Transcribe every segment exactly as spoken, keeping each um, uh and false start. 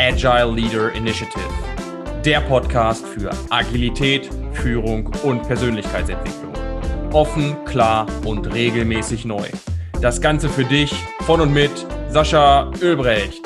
Agile Leader Initiative, der Podcast für Agilität, Führung und Persönlichkeitsentwicklung. Offen, klar und regelmäßig neu. Das Ganze für dich von und mit Sascha Oelbrecht.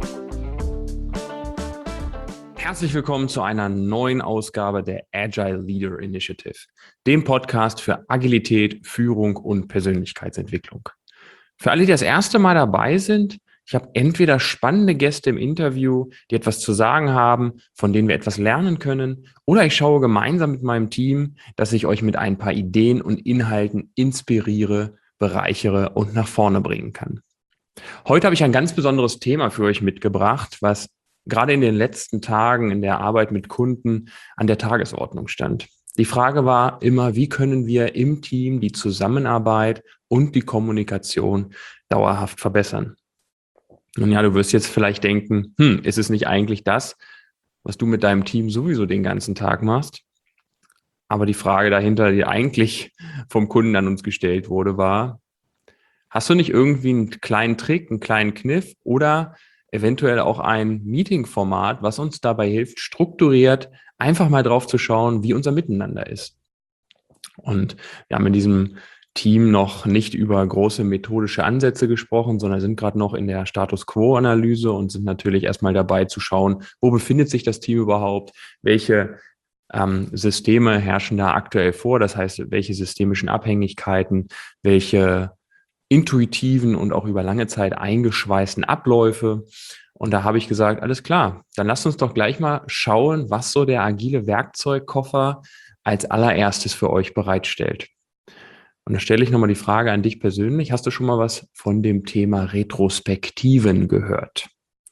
Herzlich willkommen zu einer neuen Ausgabe der Agile Leader Initiative, dem Podcast für Agilität, Führung und Persönlichkeitsentwicklung. Für alle, die das erste Mal dabei sind, ich habe entweder spannende Gäste im Interview, die etwas zu sagen haben, von denen wir etwas lernen können, oder ich schaue gemeinsam mit meinem Team, dass ich euch mit ein paar Ideen und Inhalten inspiriere, bereichere und nach vorne bringen kann. Heute habe ich ein ganz besonderes Thema für euch mitgebracht, was gerade in den letzten Tagen in der Arbeit mit Kunden an der Tagesordnung stand. Die Frage war immer, wie können wir im Team die Zusammenarbeit und die Kommunikation dauerhaft verbessern? Nun ja, du wirst jetzt vielleicht denken, hm, ist es nicht eigentlich das, was du mit deinem Team sowieso den ganzen Tag machst? Aber die Frage dahinter, die eigentlich vom Kunden an uns gestellt wurde, war, hast du nicht irgendwie einen kleinen Trick, einen kleinen Kniff oder eventuell auch ein Meeting-Format, was uns dabei hilft, strukturiert einfach mal drauf zu schauen, wie unser Miteinander ist? Und wir haben in diesem Team noch nicht über große methodische Ansätze gesprochen, sondern sind gerade noch in der Status-Quo-Analyse und sind natürlich erstmal dabei zu schauen, wo befindet sich das Team überhaupt, welche ähm, Systeme herrschen da aktuell vor, das heißt, welche systemischen Abhängigkeiten, welche intuitiven und auch über lange Zeit eingeschweißten Abläufe. Und da habe ich gesagt, alles klar, dann lasst uns doch gleich mal schauen, was so der agile Werkzeugkoffer als allererstes für euch bereitstellt. Und da stelle ich nochmal die Frage an dich persönlich. Hast du schon mal was von dem Thema Retrospektiven gehört?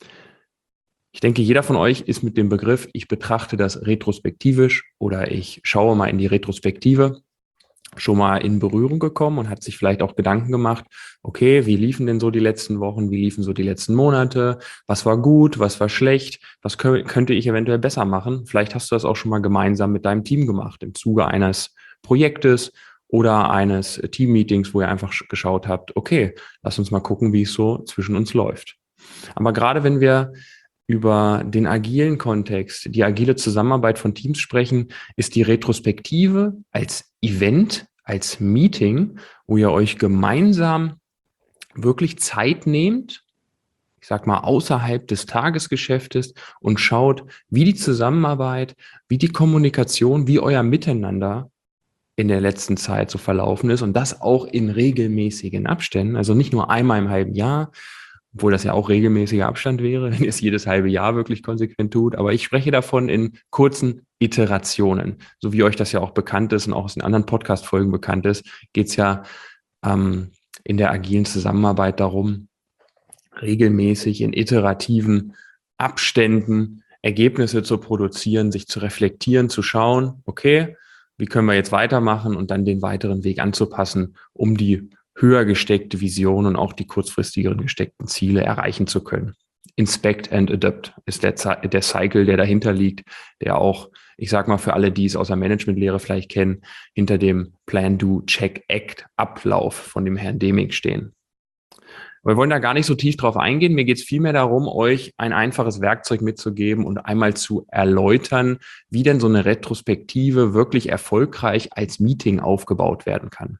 Ich denke, jeder von euch ist mit dem Begriff, ich betrachte das retrospektivisch oder ich schaue mal in die Retrospektive, schon mal in Berührung gekommen und hat sich vielleicht auch Gedanken gemacht, okay, wie liefen denn so die letzten Wochen, wie liefen so die letzten Monate, was war gut, was war schlecht, was kö- könnte ich eventuell besser machen? Vielleicht hast du das auch schon mal gemeinsam mit deinem Team gemacht, im Zuge eines Projektes oder eines Team-Meetings, wo ihr einfach geschaut habt, okay, lass uns mal gucken, wie es so zwischen uns läuft. Aber gerade wenn wir über den agilen Kontext, die agile Zusammenarbeit von Teams sprechen, ist die Retrospektive als Event, als Meeting, wo ihr euch gemeinsam wirklich Zeit nehmt, ich sag mal außerhalb des Tagesgeschäftes und schaut, wie die Zusammenarbeit, wie die Kommunikation, wie euer Miteinander in der letzten Zeit so verlaufen ist und das auch in regelmäßigen Abständen, also nicht nur einmal im halben Jahr, obwohl das ja auch regelmäßiger Abstand wäre, wenn ihr es jedes halbe Jahr wirklich konsequent tut. Aber ich spreche davon in kurzen Iterationen. So wie euch das ja auch bekannt ist und auch aus den anderen Podcast-Folgen bekannt ist, geht es ja ähm, in der agilen Zusammenarbeit darum, regelmäßig in iterativen Abständen Ergebnisse zu produzieren, sich zu reflektieren, zu schauen, okay, wie können wir jetzt weitermachen und dann den weiteren Weg anzupassen, um die höher gesteckte Vision und auch die kurzfristigeren gesteckten Ziele erreichen zu können. Inspect and Adapt ist der, der Cycle, der dahinter liegt, der auch, ich sag mal für alle, die es aus der Managementlehre vielleicht kennen, hinter dem Plan, Do, Check, Act Ablauf von dem Herrn Deming stehen. Wir wollen da gar nicht so tief drauf eingehen. Mir geht es vielmehr darum, euch ein einfaches Werkzeug mitzugeben und einmal zu erläutern, wie denn so eine Retrospektive wirklich erfolgreich als Meeting aufgebaut werden kann.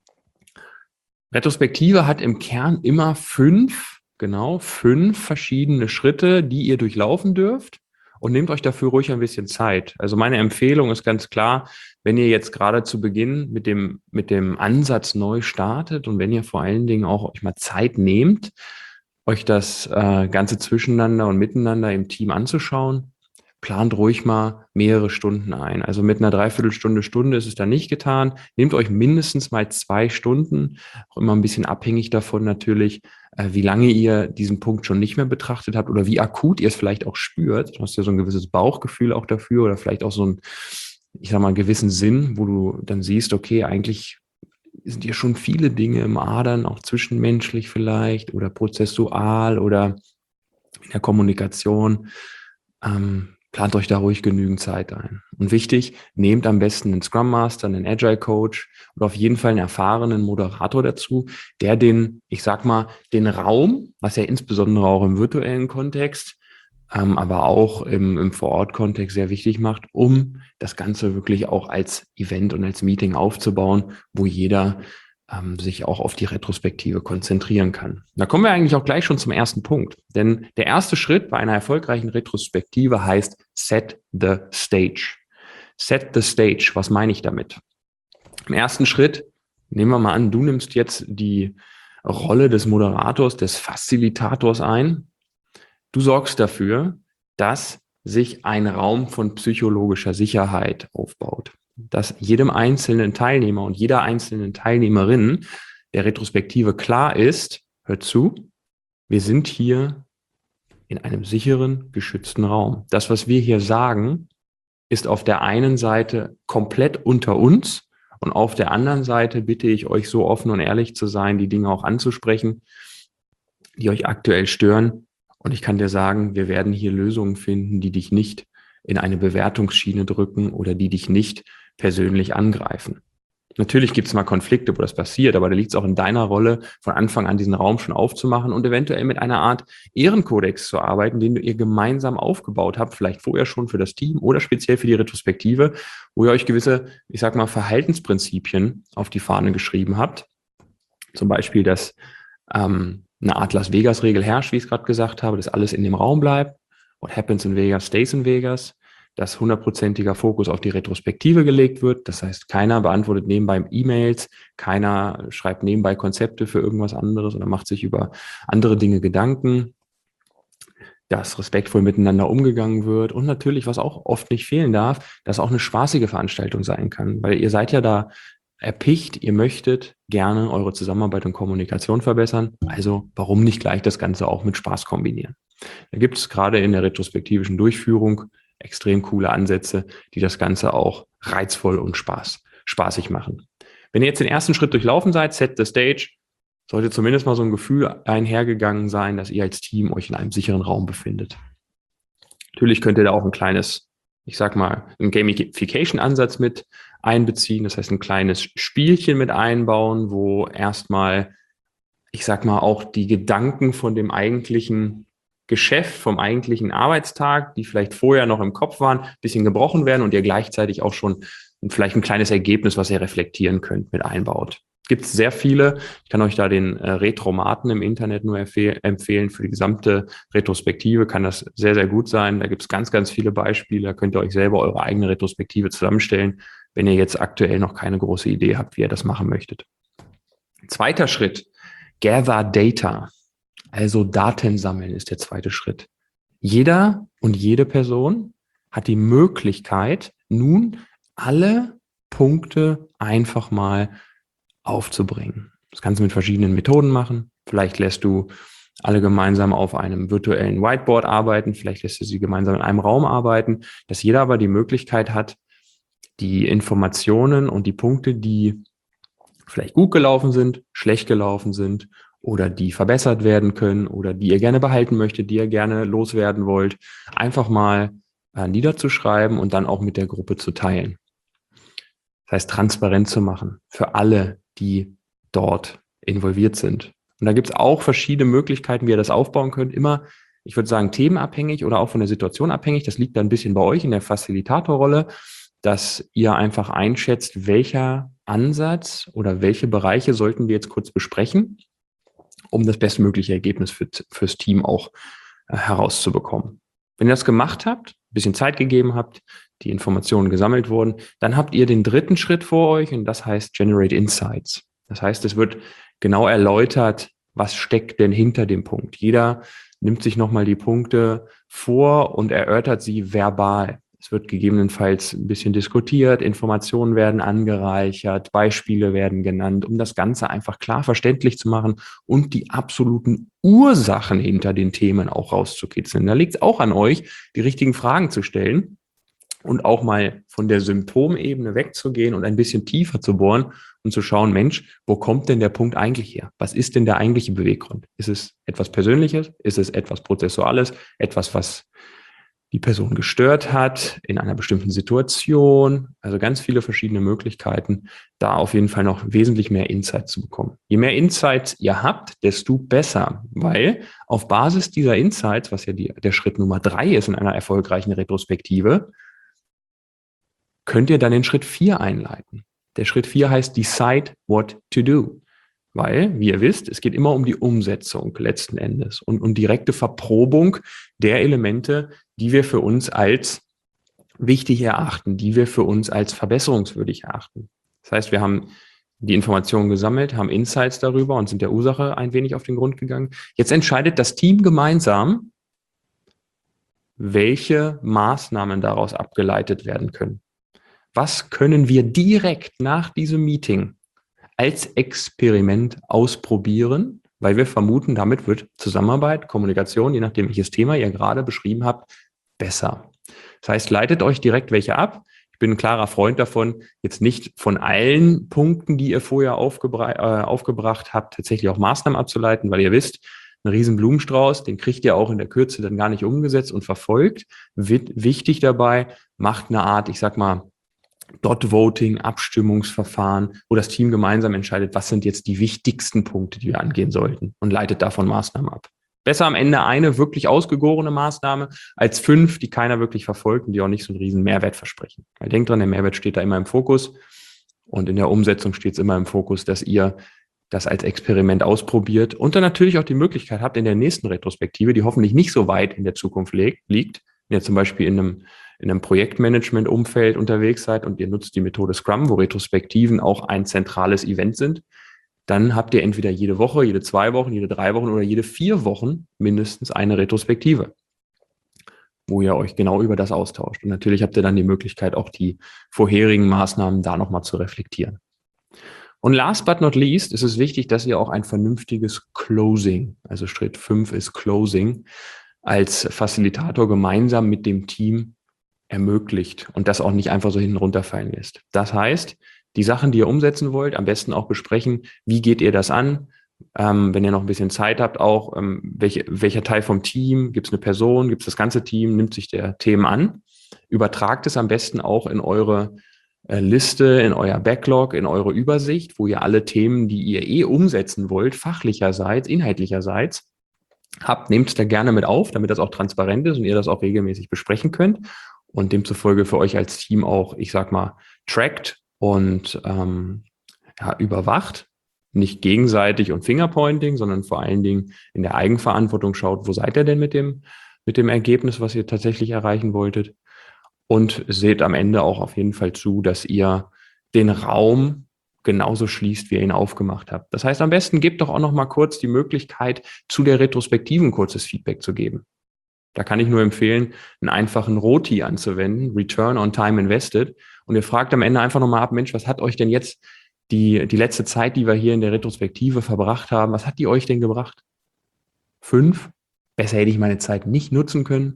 Retrospektive hat im Kern immer fünf, genau, fünf verschiedene Schritte, die ihr durchlaufen dürft und nehmt euch dafür ruhig ein bisschen Zeit. Also meine Empfehlung ist ganz klar, wenn ihr jetzt gerade zu Beginn mit dem, mit dem Ansatz neu startet und wenn ihr vor allen Dingen auch euch mal Zeit nehmt, euch das äh, Ganze zwischeneinander und miteinander im Team anzuschauen, plant ruhig mal mehrere Stunden ein. Also mit einer Dreiviertelstunde, Stunde ist es dann nicht getan. Nehmt euch mindestens mal zwei Stunden, auch immer ein bisschen abhängig davon natürlich, äh, wie lange ihr diesen Punkt schon nicht mehr betrachtet habt oder wie akut ihr es vielleicht auch spürt. Du hast ja so ein gewisses Bauchgefühl auch dafür oder vielleicht auch so ein, ich sag mal, einen gewissen Sinn, wo du dann siehst, okay, eigentlich sind hier schon viele Dinge im Adern, auch zwischenmenschlich vielleicht oder prozessual oder in der Kommunikation. Ähm, Plant euch da ruhig genügend Zeit ein. Und wichtig, nehmt am besten einen Scrum Master, einen Agile Coach oder auf jeden Fall einen erfahrenen Moderator dazu, der den, ich sag mal, den Raum, was ja insbesondere auch im virtuellen Kontext ähm, aber auch im, im Vor-Ort-Kontext sehr wichtig macht, um das Ganze wirklich auch als Event und als Meeting aufzubauen, wo jeder ähm, sich auch auf die Retrospektive konzentrieren kann. Da kommen wir eigentlich auch gleich schon zum ersten Punkt. Denn der erste Schritt bei einer erfolgreichen Retrospektive heißt Set the Stage. Set the Stage, was meine ich damit? Im ersten Schritt, nehmen wir mal an, du nimmst jetzt die Rolle des Moderators, des Facilitators ein. Du sorgst dafür, dass sich ein Raum von psychologischer Sicherheit aufbaut, dass jedem einzelnen Teilnehmer und jeder einzelnen Teilnehmerin der Retrospektive klar ist, hört zu, wir sind hier in einem sicheren, geschützten Raum. Das, was wir hier sagen, ist auf der einen Seite komplett unter uns und auf der anderen Seite bitte ich euch, so offen und ehrlich zu sein, die Dinge auch anzusprechen, die euch aktuell stören. Und ich kann dir sagen, wir werden hier Lösungen finden, die dich nicht in eine Bewertungsschiene drücken oder die dich nicht persönlich angreifen. Natürlich gibt es mal Konflikte, wo das passiert, aber da liegt es auch in deiner Rolle, von Anfang an diesen Raum schon aufzumachen und eventuell mit einer Art Ehrenkodex zu arbeiten, den ihr gemeinsam aufgebaut habt, vielleicht vorher schon für das Team oder speziell für die Retrospektive, wo ihr euch gewisse, ich sag mal, Verhaltensprinzipien auf die Fahne geschrieben habt. Zum Beispiel, dass ähm, eine Art Las Vegas-Regel herrscht, wie ich es gerade gesagt habe, dass alles in dem Raum bleibt. What happens in Vegas stays in Vegas. Dass hundertprozentiger Fokus auf die Retrospektive gelegt wird. Das heißt, keiner beantwortet nebenbei E-Mails, keiner schreibt nebenbei Konzepte für irgendwas anderes oder macht sich über andere Dinge Gedanken. Dass respektvoll miteinander umgegangen wird und natürlich, was auch oft nicht fehlen darf, dass auch eine spaßige Veranstaltung sein kann, weil ihr seid ja da erpicht, ihr möchtet gerne eure Zusammenarbeit und Kommunikation verbessern, also warum nicht gleich das Ganze auch mit Spaß kombinieren? Da gibt es gerade in der retrospektivischen Durchführung extrem coole Ansätze, die das Ganze auch reizvoll und Spaß, spaßig machen. Wenn ihr jetzt den ersten Schritt durchlaufen seid, set the stage, sollte zumindest mal so ein Gefühl einhergegangen sein, dass ihr als Team euch in einem sicheren Raum befindet. Natürlich könnt ihr da auch ein kleines, ich sag mal, einen Gamification-Ansatz mit einbeziehen, das heißt ein kleines Spielchen mit einbauen, wo erstmal, ich sag mal, auch die Gedanken von dem eigentlichen Geschäft, vom eigentlichen Arbeitstag, die vielleicht vorher noch im Kopf waren, ein bisschen gebrochen werden und ihr gleichzeitig auch schon vielleicht ein kleines Ergebnis, was ihr reflektieren könnt, mit einbaut. Es gibt sehr viele. Ich kann euch da den äh, Retromaten im Internet nur empfehlen. Für die gesamte Retrospektive kann das sehr, sehr gut sein. Da gibt es ganz, ganz viele Beispiele. Da könnt ihr euch selber eure eigene Retrospektive zusammenstellen, wenn ihr jetzt aktuell noch keine große Idee habt, wie ihr das machen möchtet. Zweiter Schritt, Gather Data. Also Daten sammeln ist der zweite Schritt. Jeder und jede Person hat die Möglichkeit, nun alle Punkte einfach mal aufzubringen. Das kannst du mit verschiedenen Methoden machen. Vielleicht lässt du alle gemeinsam auf einem virtuellen Whiteboard arbeiten. Vielleicht lässt du sie gemeinsam in einem Raum arbeiten. Dass jeder aber die Möglichkeit hat, die Informationen und die Punkte, die vielleicht gut gelaufen sind, schlecht gelaufen sind oder die verbessert werden können oder die ihr gerne behalten möchtet, die ihr gerne loswerden wollt, einfach mal äh, niederzuschreiben und dann auch mit der Gruppe zu teilen. Das heißt, transparent zu machen für alle, die dort involviert sind. Und da gibt es auch verschiedene Möglichkeiten, wie ihr das aufbauen könnt. Immer, ich würde sagen, themenabhängig oder auch von der Situation abhängig. Das liegt da ein bisschen bei euch in der Facilitatorrolle, dass ihr einfach einschätzt, welcher Ansatz oder welche Bereiche sollten wir jetzt kurz besprechen, um das bestmögliche Ergebnis für, fürs Team auch äh, herauszubekommen. Wenn ihr das gemacht habt, ein bisschen Zeit gegeben habt, die Informationen gesammelt wurden, dann habt ihr den dritten Schritt vor euch und das heißt Generate Insights. Das heißt, es wird genau erläutert, was steckt denn hinter dem Punkt. Jeder nimmt sich nochmal die Punkte vor und erörtert sie verbal. Es wird gegebenenfalls ein bisschen diskutiert, Informationen werden angereichert, Beispiele werden genannt, um das Ganze einfach klar verständlich zu machen und die absoluten Ursachen hinter den Themen auch rauszukitzeln. Da liegt es auch an euch, die richtigen Fragen zu stellen und auch mal von der Symptomebene wegzugehen und ein bisschen tiefer zu bohren und zu schauen, Mensch, wo kommt denn der Punkt eigentlich her? Was ist denn der eigentliche Beweggrund? Ist es etwas Persönliches? Ist es etwas Prozessuales? Etwas, was die Person gestört hat in einer bestimmten Situation. Also ganz viele verschiedene Möglichkeiten, da auf jeden Fall noch wesentlich mehr Insights zu bekommen. Je mehr Insights ihr habt, desto besser, weil auf Basis dieser Insights, was ja die, der Schritt Nummer drei ist in einer erfolgreichen Retrospektive, könnt ihr dann den Schritt vier einleiten. Der Schritt vier heißt Decide what to do. Weil, wie ihr wisst, es geht immer um die Umsetzung letzten Endes und um direkte Verprobung der Elemente, die wir für uns als wichtig erachten, die wir für uns als verbesserungswürdig erachten. Das heißt, wir haben die Informationen gesammelt, haben Insights darüber und sind der Ursache ein wenig auf den Grund gegangen. Jetzt entscheidet das Team gemeinsam, welche Maßnahmen daraus abgeleitet werden können. Was können wir direkt nach diesem Meeting als Experiment ausprobieren, weil wir vermuten, damit wird Zusammenarbeit, Kommunikation, je nachdem welches Thema ihr gerade beschrieben habt, besser. Das heißt, leitet euch direkt welche ab. Ich bin ein klarer Freund davon, jetzt nicht von allen Punkten, die ihr vorher aufgebra- äh, aufgebracht habt, tatsächlich auch Maßnahmen abzuleiten, weil ihr wisst, ein riesen Blumenstrauß, den kriegt ihr auch in der Kürze dann gar nicht umgesetzt und verfolgt. Wichtig dabei, macht eine Art, ich sag mal, Dot-Voting, Abstimmungsverfahren, wo das Team gemeinsam entscheidet, was sind jetzt die wichtigsten Punkte, die wir angehen sollten und leitet davon Maßnahmen ab. Besser am Ende eine wirklich ausgegorene Maßnahme als fünf, die keiner wirklich verfolgt und die auch nicht so einen riesen Mehrwert versprechen. Weil denkt dran, der Mehrwert steht da immer im Fokus und in der Umsetzung steht es immer im Fokus, dass ihr das als Experiment ausprobiert und dann natürlich auch die Möglichkeit habt, in der nächsten Retrospektive, die hoffentlich nicht so weit in der Zukunft liegt, wenn ihr zum Beispiel in einem in einem Projektmanagement-Umfeld unterwegs seid und ihr nutzt die Methode Scrum, wo Retrospektiven auch ein zentrales Event sind, dann habt ihr entweder jede Woche, jede zwei Wochen, jede drei Wochen oder jede vier Wochen mindestens eine Retrospektive, wo ihr euch genau über das austauscht. Und natürlich habt ihr dann die Möglichkeit, auch die vorherigen Maßnahmen da nochmal zu reflektieren. Und last but not least ist es wichtig, dass ihr auch ein vernünftiges Closing, also Schritt fünf ist Closing, als Facilitator gemeinsam mit dem Team ermöglicht und das auch nicht einfach so hinten runterfallen lässt. Das heißt, die Sachen, die ihr umsetzen wollt, am besten auch besprechen, wie geht ihr das an? Ähm, wenn ihr noch ein bisschen Zeit habt, auch ähm, welche, welcher Teil vom Team, gibt es eine Person, gibt es das ganze Team, nimmt sich der Themen an? Übertragt es am besten auch in eure äh, Liste, in euer Backlog, in eure Übersicht, wo ihr alle Themen, die ihr eh umsetzen wollt, fachlicherseits, inhaltlicherseits, habt, nehmt es da gerne mit auf, damit das auch transparent ist und ihr das auch regelmäßig besprechen könnt. Und demzufolge für euch als Team auch, ich sag mal, trackt und ähm, ja, überwacht, nicht gegenseitig und Fingerpointing, sondern vor allen Dingen in der Eigenverantwortung schaut, wo seid ihr denn mit dem, mit dem Ergebnis, was ihr tatsächlich erreichen wolltet. Und seht am Ende auch auf jeden Fall zu, dass ihr den Raum genauso schließt, wie ihr ihn aufgemacht habt. Das heißt, am besten gebt doch auch noch mal kurz die Möglichkeit, zu der Retrospektive ein kurzes Feedback zu geben. Da kann ich nur empfehlen, einen einfachen R O T I anzuwenden, Return on Time Invested. Und ihr fragt am Ende einfach nochmal ab, Mensch, was hat euch denn jetzt die, die letzte Zeit, die wir hier in der Retrospektive verbracht haben, was hat die euch denn gebracht? Fünf? Besser hätte ich meine Zeit nicht nutzen können.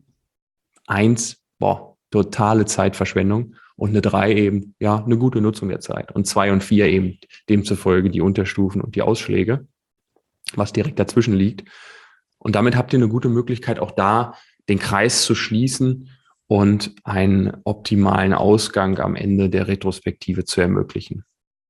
Eins, boah, totale Zeitverschwendung. Und eine drei eben, ja, eine gute Nutzung der Zeit. Und zwei und vier eben demzufolge die Unterstufen und die Ausschläge, was direkt dazwischen liegt. Und damit habt ihr eine gute Möglichkeit, auch da den Kreis zu schließen und einen optimalen Ausgang am Ende der Retrospektive zu ermöglichen.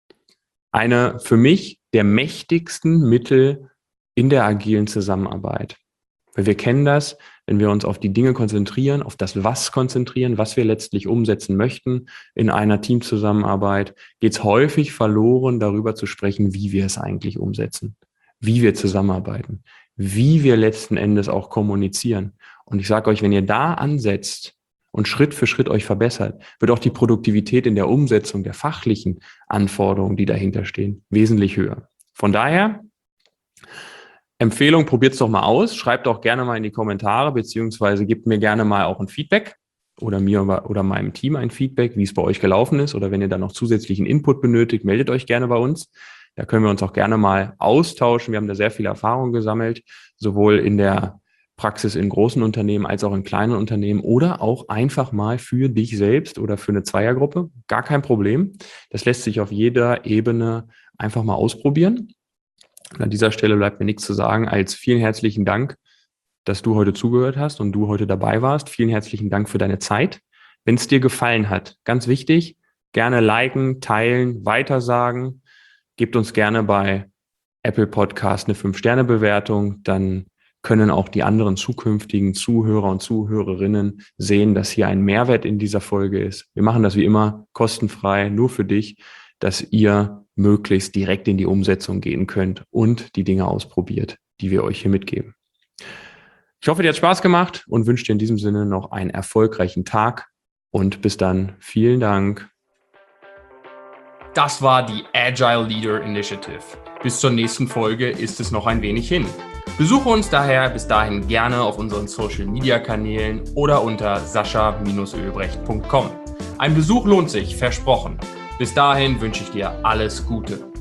Eine für mich der mächtigsten Mittel in der agilen Zusammenarbeit. Weil wir kennen das, wenn wir uns auf die Dinge konzentrieren, auf das Was konzentrieren, was wir letztlich umsetzen möchten in einer Teamzusammenarbeit, geht es häufig verloren, darüber zu sprechen, wie wir es eigentlich umsetzen, wie wir zusammenarbeiten, wie wir letzten Endes auch kommunizieren. Und ich sage euch, wenn ihr da ansetzt und Schritt für Schritt euch verbessert, wird auch die Produktivität in der Umsetzung der fachlichen Anforderungen, die dahinter stehen, wesentlich höher. Von daher, Empfehlung, probiert es doch mal aus. Schreibt auch gerne mal in die Kommentare, beziehungsweise gebt mir gerne mal auch ein Feedback oder mir oder meinem Team ein Feedback, wie es bei euch gelaufen ist. Oder wenn ihr dann noch zusätzlichen Input benötigt, meldet euch gerne bei uns. Da können wir uns auch gerne mal austauschen. Wir haben da sehr viel Erfahrung gesammelt, sowohl in der Praxis in großen Unternehmen als auch in kleinen Unternehmen oder auch einfach mal für dich selbst oder für eine Zweiergruppe. Gar kein Problem. Das lässt sich auf jeder Ebene einfach mal ausprobieren. Und an dieser Stelle bleibt mir nichts zu sagen als vielen herzlichen Dank, dass du heute zugehört hast und du heute dabei warst. Vielen herzlichen Dank für deine Zeit. Wenn es dir gefallen hat, ganz wichtig, gerne liken, teilen, weitersagen. Gebt uns gerne bei Apple Podcast eine fünf Sterne Bewertung, dann können auch die anderen zukünftigen Zuhörer und Zuhörerinnen sehen, dass hier ein Mehrwert in dieser Folge ist. Wir machen das wie immer kostenfrei, nur für dich, dass ihr möglichst direkt in die Umsetzung gehen könnt und die Dinge ausprobiert, die wir euch hier mitgeben. Ich hoffe, dir hat Spaß gemacht und wünsche dir in diesem Sinne noch einen erfolgreichen Tag und bis dann. Vielen Dank. Das war die Agile Leader Initiative. Bis zur nächsten Folge ist es noch ein wenig hin. Besuche uns daher bis dahin gerne auf unseren Social-Media-Kanälen oder unter sascha Bindestrich oelbrecht Punkt com. Ein Besuch lohnt sich, versprochen. Bis dahin wünsche ich dir alles Gute.